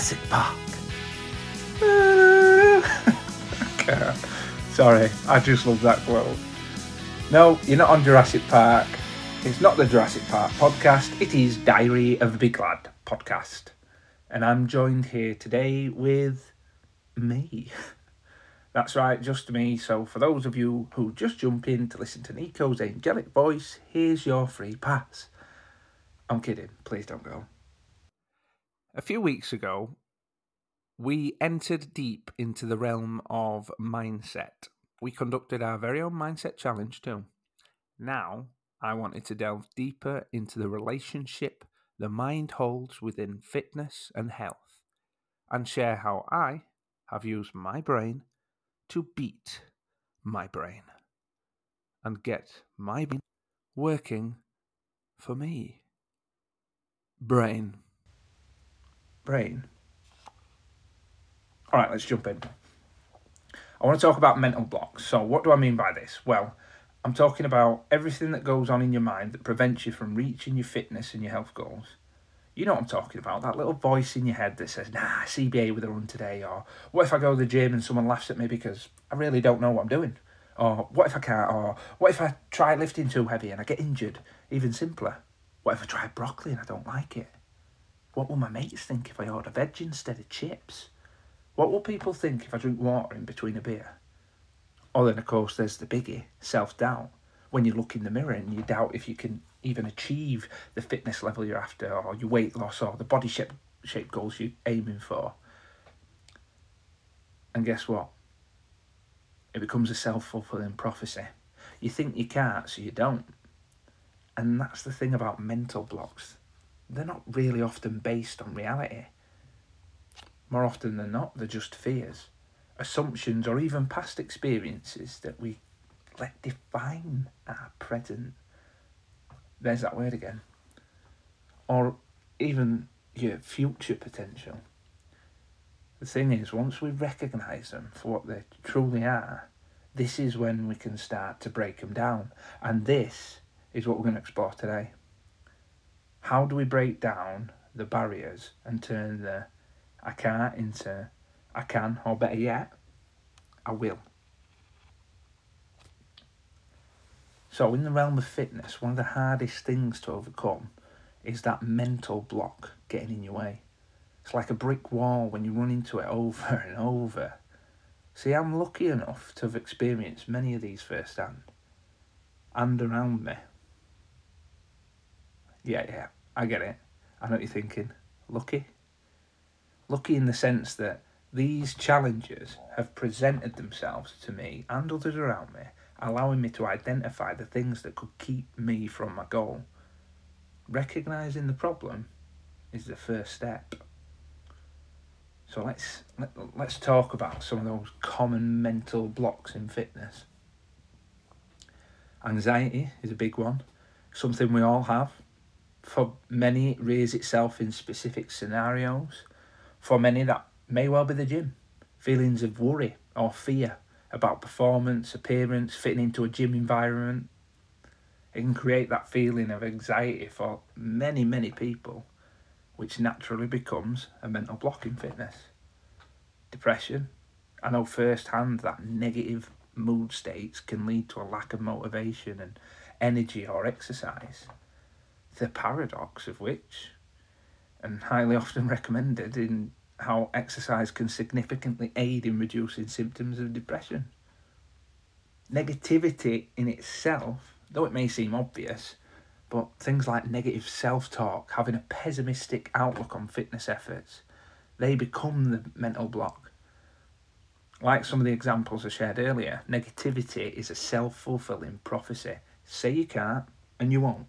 Jurassic Park. Sorry, I just love that quote. No, you're not on Jurassic Park. It's not the Jurassic Park podcast. It is Diary of a Big Lad podcast. And I'm joined here today with me. That's right, just me. So for those of you who just jump in to listen to Nico's angelic voice, here's your free pass. I'm kidding. Please don't go. A few weeks ago, we entered deep into the realm of mindset. We conducted our very own mindset challenge too. Now, I wanted to delve deeper into the relationship the mind holds within fitness and health, and share how I have used my brain to beat my brain and get my brain working for me. Brain. All right, let's jump in. I want to talk about mental blocks. So what do I mean by this? Well, I'm talking about everything that goes on in your mind that prevents you from reaching your fitness and your health goals. You know what I'm talking about, that little voice in your head that says, nah, CBA with a run today, or what if I go to the gym and someone laughs at me because I really don't know what I'm doing? Or what if I can't? Or what if I try lifting too heavy and I get injured? Even simpler, what if I try broccoli and I don't like it? What will my mates think if I order veg instead of chips? What will people think if I drink water in between a beer? Or then, of course, there's the biggie, self-doubt. When you look in the mirror and you doubt if you can even achieve the fitness level you're after, or your weight loss, or the body shape goals you're aiming for. And guess what? It becomes a self-fulfilling prophecy. You think you can't, so you don't. And that's the thing about mental blocks. They're not really often based on reality. More often than not, they're just fears, assumptions, or even past experiences that we let define our present. There's that word again. Or even your future potential. The thing is, once we recognise them for what they truly are, this is when we can start to break them down. And this is what we're going to explore today. How do we break down the barriers and turn the I can't into I can, or better yet, I will? So in the realm of fitness, one of the hardest things to overcome is that mental block getting in your way. It's like a brick wall when you run into it over and over. See, I'm lucky enough to have experienced many of these firsthand and around me. Yeah, I get it. I know what you're thinking. Lucky? Lucky in the sense that these challenges have presented themselves to me and others around me, allowing me to identify the things that could keep me from my goal. Recognising the problem is the first step. So let's talk about some of those common mental blocks in fitness. Anxiety is a big one, something we all have. For many, it rears itself in specific scenarios. For many, that may well be the gym. Feelings of worry or fear about performance, appearance, fitting into a gym environment. It can create that feeling of anxiety for many, many people, which naturally becomes a mental block in fitness. Depression. I know firsthand that negative mood states can lead to a lack of motivation and energy or exercise. The paradox of which, and highly often recommended, in how exercise can significantly aid in reducing symptoms of depression. Negativity in itself, though it may seem obvious, but things like negative self-talk, having a pessimistic outlook on fitness efforts, they become the mental block. Like some of the examples I shared earlier, negativity is a self-fulfilling prophecy. Say you can't, and you won't.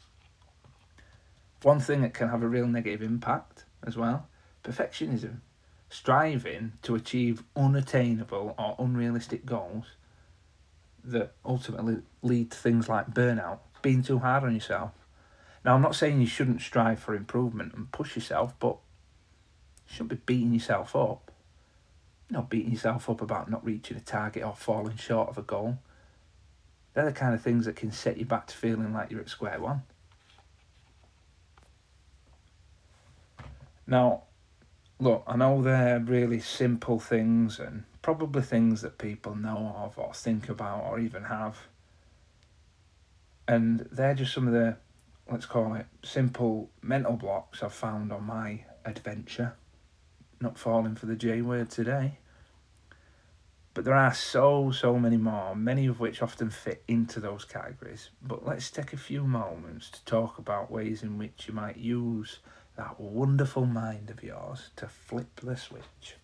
One thing that can have a real negative impact as well, perfectionism. Striving to achieve unattainable or unrealistic goals that ultimately lead to things like burnout, being too hard on yourself. Now, I'm not saying you shouldn't strive for improvement and push yourself, but you shouldn't be beating yourself up. Not beating yourself up about not reaching a target or falling short of a goal. They're the kind of things that can set you back to feeling like you're at square one. Now, Look, I know they're really simple things and probably things that people know of or think about or even have. And they're just some of the, let's call it, simple mental blocks I've found on my adventure. Not falling for the J word today. But there are so many more, many of which often fit into those categories. But let's take a few moments to talk about ways in which you might use that wonderful mind of yours to flip the switch.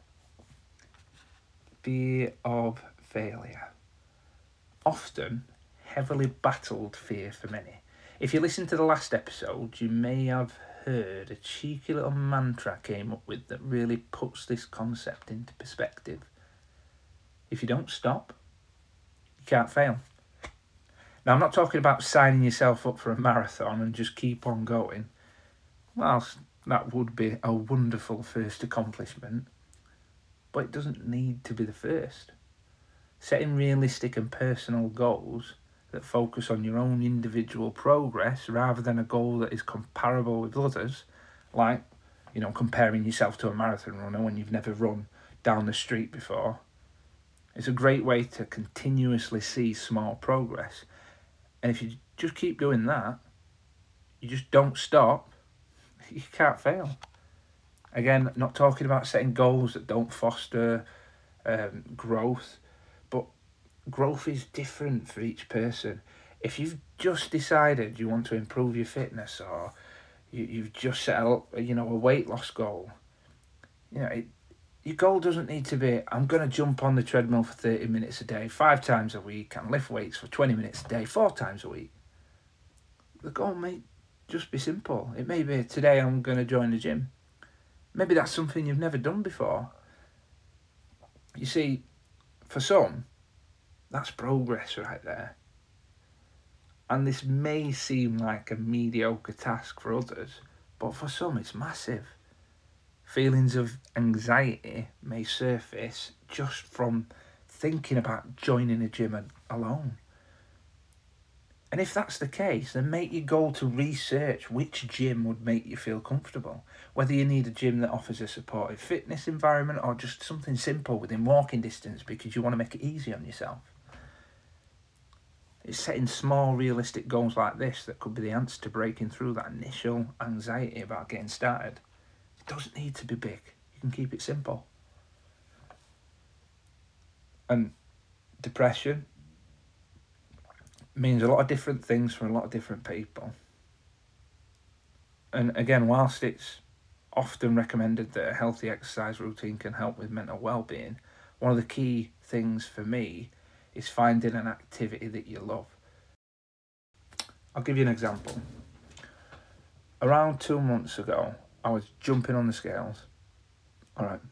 Fear of failure. Often heavily battled fear for many. If you listen to the last episode, you may have heard a cheeky little mantra I came up with that really puts this concept into perspective. If you don't stop, you can't fail. Now, I'm not talking about signing yourself up for a marathon and just keep on going. Whilst that would be a wonderful first accomplishment, but it doesn't need to be the first. Setting realistic and personal goals that focus on your own individual progress rather than a goal that is comparable with others, like, comparing yourself to a marathon runner when you've never run down the street before. It's a great way to continuously see small progress. And if you just keep doing that, you just don't stop, you can't fail. Again, not talking about setting goals that don't foster growth, but growth is different for each person. If you've just decided you want to improve your fitness, or you've just set a weight loss goal, your goal doesn't need to be, I'm going to jump on the treadmill for 30 minutes a day, 5 times a week, and lift weights for 20 minutes a day, 4 times a week. The goal may just be simple. It may be, today I'm going to join the gym. Maybe that's something you've never done before. You see, for some, that's progress right there. And this may seem like a mediocre task for others, but for some it's massive. Feelings of anxiety may surface just from thinking about joining a gym alone. And if that's the case, then make your goal to research which gym would make you feel comfortable. Whether you need a gym that offers a supportive fitness environment or just something simple within walking distance because you want to make it easy on yourself. It's setting small, realistic goals like this that could be the answer to breaking through that initial anxiety about getting started. It doesn't need to be big. You can keep it simple. And depression means a lot of different things for a lot of different people. And again, whilst it's often recommended that a healthy exercise routine can help with mental well-being, one of the key things for me is finding an activity that you love. I'll give you an example. Around 2 months ago, I was jumping on the scales. All right.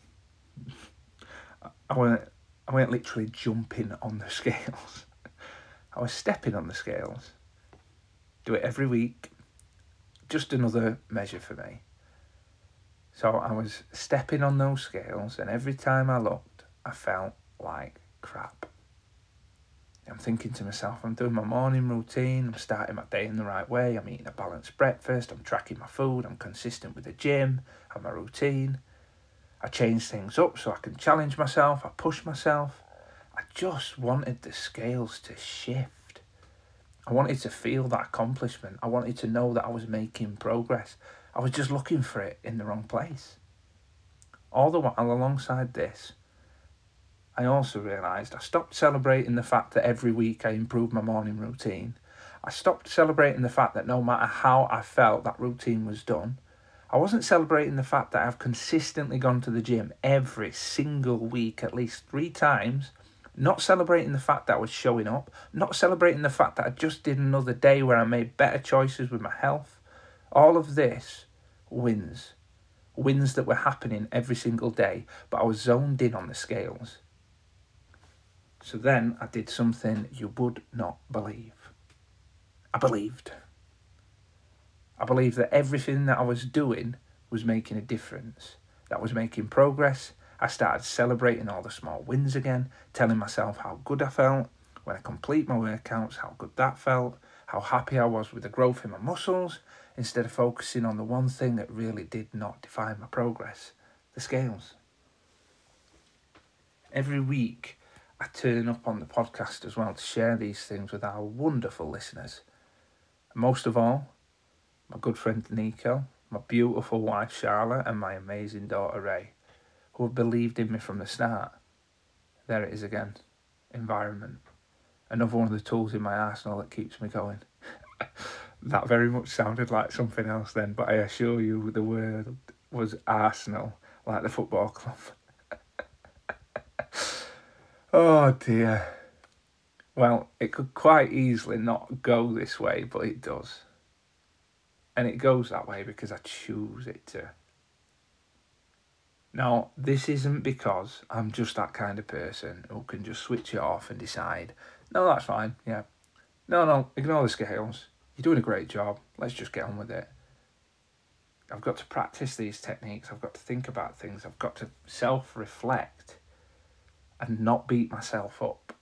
I weren't literally jumping on the scales. I was stepping on the scales. Do it every week. Just another measure for me. So I was stepping on those scales, and every time I looked, I felt like crap. I'm thinking to myself, I'm doing my morning routine, I'm starting my day in the right way, I'm eating a balanced breakfast, I'm tracking my food, I'm consistent with the gym and my routine. I change things up so I can challenge myself, I push myself. I just wanted the scales to shift. I wanted to feel that accomplishment. I wanted to know that I was making progress. I was just looking for it in the wrong place. All the while, alongside this, I also realised I stopped celebrating the fact that every week I improved my morning routine. I stopped celebrating the fact that no matter how I felt, that routine was done. I wasn't celebrating the fact that I've consistently gone to the gym every single week at least 3 times. Not celebrating the fact that I was showing up. Not celebrating the fact that I just did another day where I made better choices with my health. All of this wins. Wins that were happening every single day, but I was zoned in on the scales. So then I did something you would not believe. I believed. I believed that everything that I was doing was making a difference. That I was making progress. I started celebrating all the small wins again, telling myself how good I felt when I complete my workouts, how good that felt, how happy I was with the growth in my muscles, instead of focusing on the one thing that really did not define my progress, the scales. Every week I turn up on the podcast as well to share these things with our wonderful listeners. And most of all, my good friend Nico, my beautiful wife Charlotte, and my amazing daughter Ray, who have believed in me from the start. There it is again. Environment. Another one of the tools in my arsenal that keeps me going. That very much sounded like something else then, but I assure you the word was Arsenal, like the football club. Oh dear. Well, it could quite easily not go this way, but it does. And it goes that way because I choose it to. Now, this isn't because I'm just that kind of person who can just switch it off and decide, no, that's fine, yeah. No, ignore the scales. You're doing a great job. Let's just get on with it. I've got to practice these techniques. I've got to think about things. I've got to self-reflect and not beat myself up.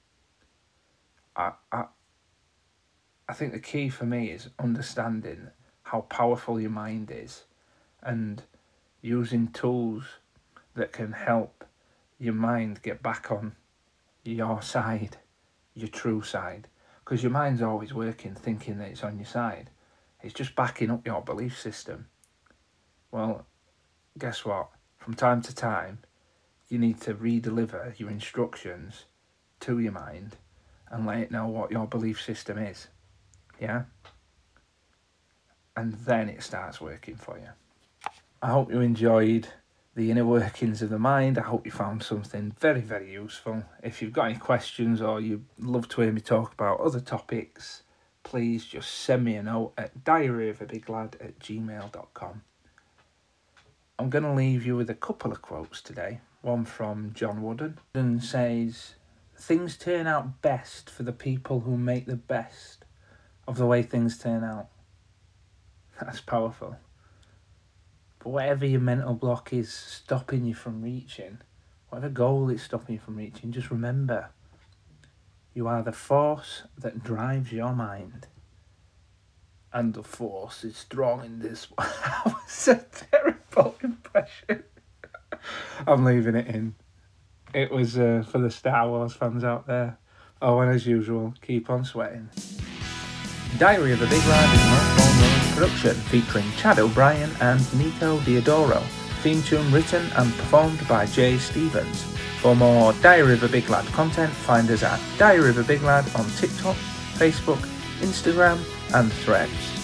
I think the key for me is understanding how powerful your mind is and using tools that can help your mind get back on your side, your true side. Because your mind's always working, thinking that it's on your side. It's just backing up your belief system. Well, guess what? From time to time, you need to re-deliver your instructions to your mind and let it know what your belief system is. Yeah? And then it starts working for you. I hope you enjoyed the inner workings of the mind. I hope you found something very, very useful. If you've got any questions or you'd love to hear me talk about other topics, please just send me a note at diaryofabiglad@gmail.com. I'm going to leave you with a couple of quotes today. One from John Wooden. Wooden says, "Things turn out best for the people who make the best of the way things turn out." That's powerful. But whatever your mental block is stopping you from reaching, whatever goal is stopping you from reaching, just remember, you are the force that drives your mind. And the force is strong in this one. That was a terrible impression. I'm leaving it in. It was for the Star Wars fans out there. Oh, and as usual, keep on sweating. Diary of a Big Lad is a Mothball production featuring Chad O'Brien and Nico Diodoro. Theme tune written and performed by Jay Stevens. For more Diary of a Big Lad content, find us at Diary of a Big Lad on TikTok, Facebook, Instagram and Threads.